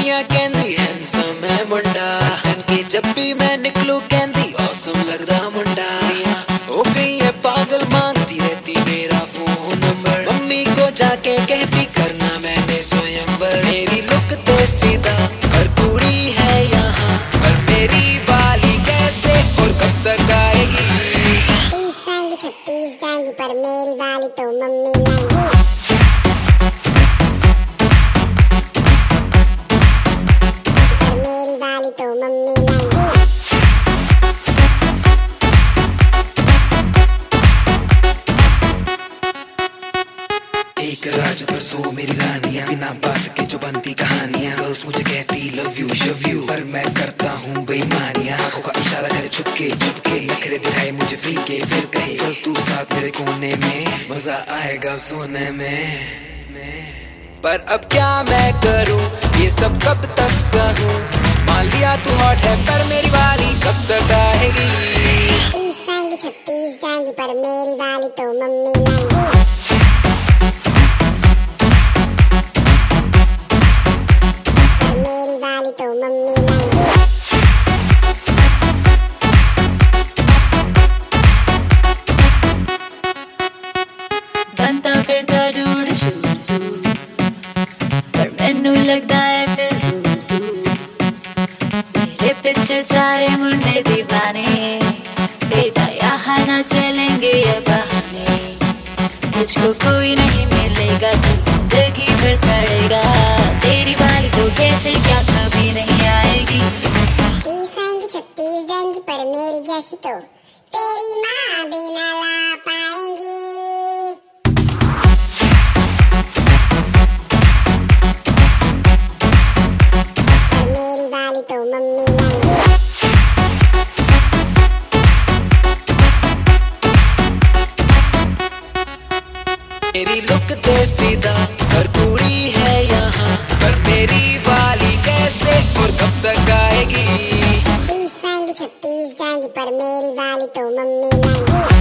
कुड़ियां कहंदी हैंडसम है मुंडा, के जब भी मैं निकलू कहंदी ऑसम लगदा मुंडा। हो गई है पागल मांगती रहती मेरा फोन नंबर, मम्मी को जाके कहती करना मैंने स्वयंवर। मेरी लुक ते फिदा हर कुड़ी है यहाँ, पर मेरी वाली कैसे और कब तक आएगी। छत्तीस जाएंगी पर मेरी वाली तो मम्मी लाएंगी। पर मेरी वाली तो मम्मी लाएंगी। एक राज पर सो मेरी रानियां, बिना बात के जो बनती कहानियां। गर्ल्स मुझे कहती लव यू शव यू, पर मैं करता हूँ बेईमानियां। आंखों का इशारा करे छुपके छुपके, नखरे दिखाए मुझे फ्री के, फिर कहे चल तू साथ मेरे कोने में, मजा आएगा सोने में। पर अब क्या मैं करूँ ये सब कब तक सहूँ, मान लिया तू हॉट है पर मेरी वाली कब तक आएगी। छत्तीस जाएंगी पर मेरी वाली तो मम्मी लाएंगी। तो मम्मी लाएंगी। बनता फिरता रूड शूट, पर मैनू लगदा है फिजूल। मेरे पीछे सारे मुंडे दीवाने, बेटा यहाँ ना चलेंगे ये बहाने। मुझको कोई नहीं मिलेगा तो जिंदगी भर सड़ेगा, तेरी वाली तो कैसे क्या कभी नहीं आएगी। 30 आएंगी 36 जाएंगी पर मेरी जैसी तो तेरी माँ भी ना ला पाएंगी। पर मेरी वाली तो मम्मी लाएंगी। मेरी लुक ते फिदा हर कुड़ी है यहाँ, पर मेरी वाली कैसे और कब तक आएगी। 30 आएंगी 36 जाएंगी पर मेरी वाली तो मम्मी लाएंगी।